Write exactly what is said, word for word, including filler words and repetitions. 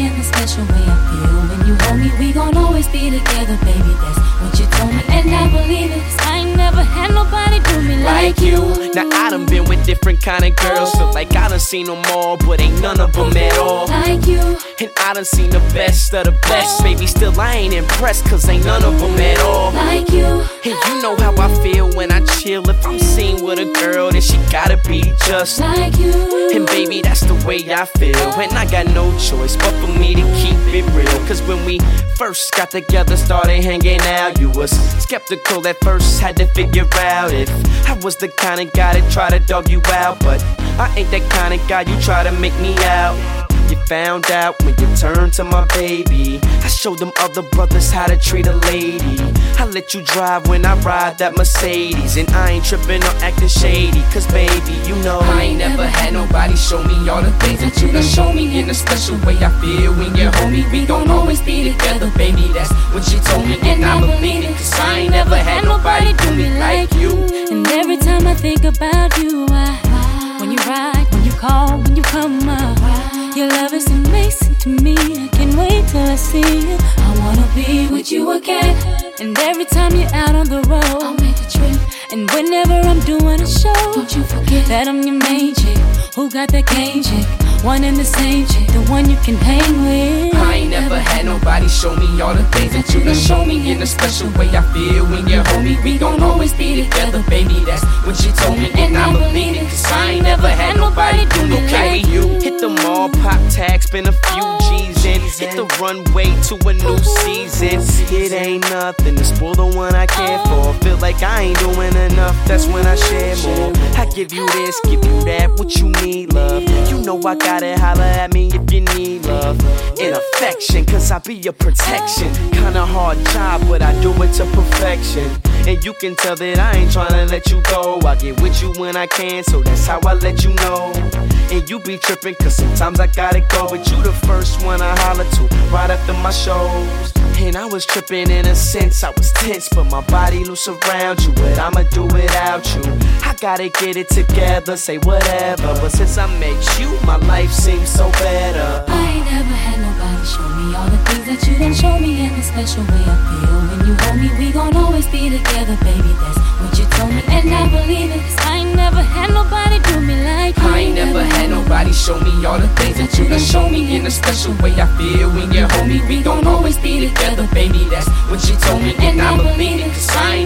in the special way I feel when you hold me. We gon' always be together, baby, that's what you told me. And I believe it, 'cause I ain't never had nobody do me like, like you. Now I done been with different kind of girls, feel like I done seen them all, but ain't none of them at all like you. And I done seen the best of the best, baby, still I ain't impressed, 'cause ain't none of them at all like you. And you know how I feel when I chill. If I'm seen with a girl, then she gotta be just like you. And baby, that's the way I feel, and I got no choice but for me to keep it real. 'Cause when we first got together, started hanging out, you was skeptical at first, had to figure out if I was the kind of guy that try to dog you out. But I ain't that kind of guy you try to make me out. You found out when you turned to my baby. I showed them other brothers how to treat a lady. I let you drive when I ride that Mercedes, and I ain't tripping or acting shady, 'cause baby, you know I ain't never had nobody show me all the things that you done show me. In a special way I feel when you're home. We gon' always be together, baby, that's what she told me. And I believe it, 'cause I ain't never had nobody do me like you. And every time I think about you, I, when you ride, when you call, when you come up, your love is amazing to me. I can't wait till I see you. I wanna be with you again. And every time you're out on the road, I'll make a trip. And whenever I'm doing a show, don't you forget that I'm your main chick, who got that game chick, one and the same chick, the one you can hang with. I ain't never had nobody show me all the things that you done show me. In a special way I feel when you're home. We gon' always be together, baby, that's what she told me. And I believe it, 'cause I ain't never had nobody do me like you. Hit the mall, pop tags, spend a few G's in, hit the runway to a new season. It ain't nothing to spoil the one I care for. Feel like I ain't doing enough, that's when I share more. I give you this, give you that, what you need, love. You know I gotta holler at me if you need love and affection, 'cause I be your protection. Kinda hard job, but I do it to perfection. And you can tell that I ain't tryna let you go. I get with you when I can, so that's how I let you know. And you be trippin', 'cause sometimes I gotta go, but you the first one I holler to right after my shows. And I was trippin' in a sense, I was tense, but my body loose around you. But I'ma do without you, I gotta get it together, say whatever. But since I met you, my life seems so better. I ain't never had nobody show me all the things that you done show me. In the special way I feel when you hold me. We gon' always be together, baby, that's what you told me. And I believe it, 'cause I ain't never had nobody do me like you. I ain't never had nobody show me all the things that you done show me. In a special way I feel when you're home. We gon' always be together, baby, that's what she told me. And I believe it, 'cause I ain't